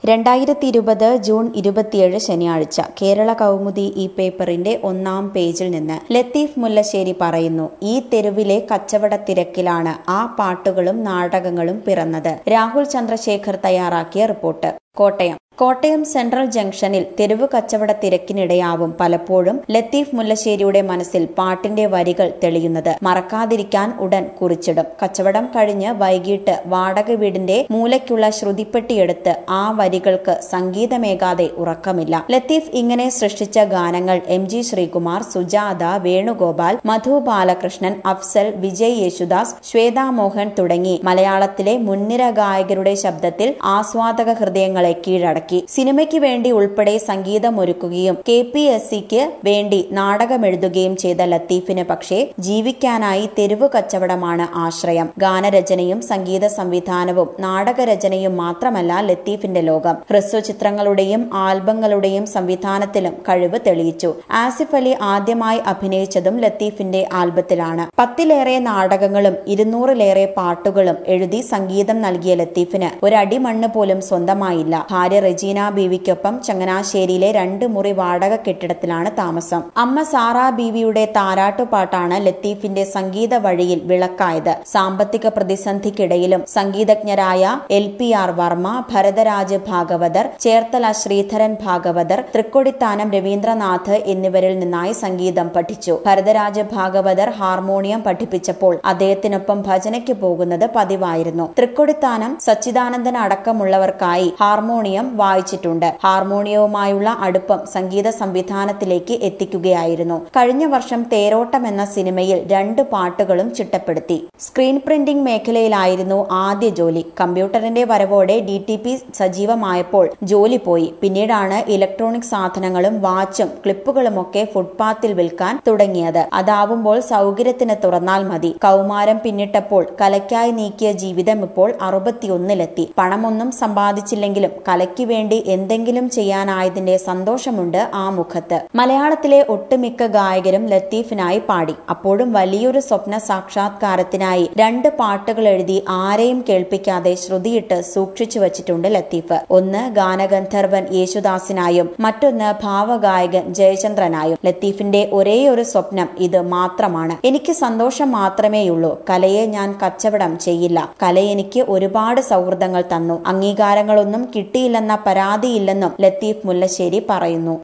2020 June 27 ശനിയാഴ്ച കേരള കൗമുദി ഈ പേപ്പറിന്റെ ഒന്നാം പേജിൽ നിന്ന് ലത്തീഫ് മുല്ലശ്ശേരി പറയുന്നു, ഈ തെരുവിലെ കച്ചവട തിരക്കിലാണ് ആ പാട്ടുകളും നാടകങ്ങളും പിറന്നത്. രാഹുൽ ചന്ദ്രശേഖർ തയ്യാറാക്കിയ റിപ്പോർട്ട്. കോട്ടയം സെൻട്രൽ ജംഗ്ഷനിൽ തെരുവ് കച്ചവട തിരക്കിനിടയാവും പലപ്പോഴും ലത്തീഫ് മുല്ലശ്ശേരിയുടെ മനസ്സിൽ പാട്ടിന്റെ വരികൾ തെളിയുന്നത്. മറക്കാതിരിക്കാൻ ഉടൻ കുറിച്ചിടും. കച്ചവടം കഴിഞ്ഞ് വൈകിട്ട് വാടക വീടിന്റെ മൂലയ്ക്കുള്ള ശ്രുതിപ്പെട്ടിയെടുത്ത് ആ വരികൾക്ക് സംഗീതമേകാതെ ഉറക്കമില്ല. ലത്തീഫ് ഇങ്ങനെ സൃഷ്ടിച്ച ഗാനങ്ങൾ MG ശ്രീകുമാർ, സുജാത, വേണുഗോപാൽ, മധു ബാലകൃഷ്ണൻ, അഫ്സൽ, വിജയ് യേശുദാസ്, ശ്വേതാ മോഹൻ തുടങ്ങി മലയാളത്തിലെ മുൻനിര ഗായകരുടെ ശബ്ദത്തിൽ ആസ്വാദക ഹൃദയങ്ങളെ കീഴടക്കി. സിനിമയ്ക്ക് വേണ്ടി ഉൾപ്പെടെ സംഗീതമൊരുക്കുകയും KPSCക്ക് വേണ്ടി നാടകമെഴുതുകയും ചെയ്ത ലത്തീഫിന് പക്ഷേ ജീവിക്കാനായി തെരുവു കച്ചവടമാണ് ആശ്രയം. ഗാനരചനയും സംഗീത സംവിധാനവും നാടകരചനയും മാത്രമല്ല ലത്തീഫിന്റെ ലോകം. ഹ്രസ്വചിത്രങ്ങളുടെയും ആൽബങ്ങളുടെയും സംവിധാനത്തിലും കഴിവ് തെളിയിച്ചു. ആസിഫ് അലി ആദ്യമായി അഭിനയിച്ചതും ലത്തീഫിന്റെ ആൽബത്തിലാണ്. 10-ലേറെ നാടകങ്ങളും 200-ലേറെ പാട്ടുകളും എഴുതി സംഗീതം നൽകിയ ലത്തീഫിന് ഒരടിമണ്ണ് പോലും സ്വന്തമായില്ല. ഭാര്യ റെജീന ബീവിക്കൊപ്പം ചങ്ങനാശ്ശേരിയിലെ 2 മുറി വാടക കെട്ടിടത്തിലാണ് താമസം. അമ്മ സാറാ ബീവിയുടെ താരാട്ടുപാട്ടാണ് ലത്തീഫിന്റെ സംഗീത വഴിയിൽ വിളക്കായത്. സാമ്പത്തിക പ്രതിസന്ധിക്കിടയിലും സംഗീതജ്ഞരായ LPR വർമ്മ, ഭരതരാജ് ഭാഗവതർ, ചേർത്തല ശ്രീധരൻ ഭാഗവതർ, തൃക്കൊടിത്താനം രവീന്ദ്രനാഥ് എന്നിവരിൽ നിന്നായി സംഗീതം പഠിച്ചു. ഭരതരാജ് ഭാഗവതർ ഹാർമോണിയം പഠിപ്പിച്ചപ്പോൾ അദ്ദേഹത്തിനൊപ്പം ഭജനയ്ക്ക് പോകുന്നത് പതിവായിരുന്നു. തൃക്കൊടിത്താനം സച്ചിദാനന്ദൻ അടക്കമുള്ളവർക്കായി ഹാർമോണിയം വായിച്ചിട്ടുണ്ട്. ഹാർമോണിയവുമായുള്ള അടുപ്പം സംഗീത സംവിധാനത്തിലേക്ക് എത്തിക്കുകയായിരുന്നു. കഴിഞ്ഞ വർഷം തേരോട്ടം എന്ന സിനിമയിൽ 2 പാട്ടുകളും ചിട്ടപ്പെടുത്തി. സ്ക്രീൻ പ്രിന്റിംഗ് മേഖലയിലായിരുന്നു ആദ്യ ജോലി. കമ്പ്യൂട്ടറിന്റെ വരവോടെ DTP സജീവമായപ്പോൾ ജോലി പോയി. പിന്നീടാണ് ഇലക്ട്രോണിക് സാധനങ്ങളും വാച്ചും ക്ലിപ്പുകളുമൊക്കെ ഫുട്പാത്തിൽ വിൽക്കാൻ തുടങ്ങിയത്. അതാവുമ്പോൾ സൗകര്യത്തിന് തുറന്നാൽ മതി. കൗമാരം പിന്നിട്ടപ്പോൾ കലയ്ക്കായി നീക്കിയ ജീവിതം ഇപ്പോൾ 61-ലെത്തി. പണമൊന്നും സമ്പാദിച്ചില്ലെങ്കിലും കലയ്ക്ക് വേണ്ടി എന്തെങ്കിലും ചെയ്യാനായതിന്റെ സന്തോഷമുണ്ട് ആ മുഖത്ത്. മലയാളത്തിലെ ഒട്ടുമിക്ക ഗായകരും ലത്തീഫിനായി പാടി. അപ്പോഴും വലിയൊരു സ്വപ്ന സാക്ഷാത്കാരത്തിനായി 2 പാട്ടുകൾ എഴുതി ആരെയും കേൾപ്പിക്കാതെ ശ്രുതിയിട്ട് സൂക്ഷിച്ചു വച്ചിട്ടുണ്ട് ലത്തീഫ്. ഒന്ന് ഗാനഗന്ധർവൻ യേശുദാസിനായും മറ്റൊന്ന് ഭാവഗായകൻ ജയചന്ദ്രനായും. ലത്തീഫിന്റെ ഒരേയൊരു സ്വപ്നം ഇത് മാത്രമാണ്. എനിക്ക് സന്തോഷം മാത്രമേയുള്ളൂ. കലയെ ഞാൻ കച്ചവടം ചെയ്യില്ല. കല എനിക്ക് ഒരുപാട് സൗഹൃദങ്ങൾ തന്നു. അംഗീകാരങ്ങളൊന്നും കിട്ടിയില്ലെന്ന പരാതിയില്ലെന്നും ലത്തീഫ് മുല്ലശ്ശേരി പറയുന്നു.